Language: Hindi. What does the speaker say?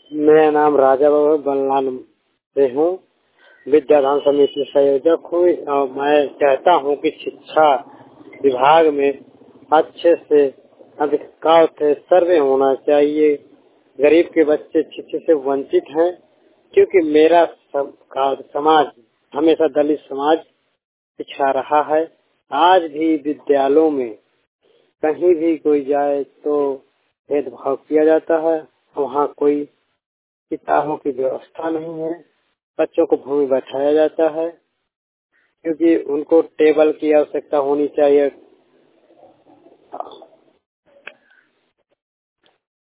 मेरा नाम राजा बाबू बलराम से हूँ। विद्याधाम समिति संयोजक हूँ और मैं चाहता हूँ कि शिक्षा विभाग में अच्छे से अधिकार से सर्वे होना चाहिए। गरीब के बच्चे शिक्षा से वंचित हैं, क्योंकि मेरा समाज हमेशा दलित समाज पिछड़ा रहा है। आज भी विद्यालयों में कहीं भी कोई जाए तो भेदभाव किया जाता है। वहाँ कोई किताबों की व्यवस्था नहीं है। बच्चों को भूमि बैठाया जाता है, क्योंकि उनको टेबल की आवश्यकता होनी चाहिए।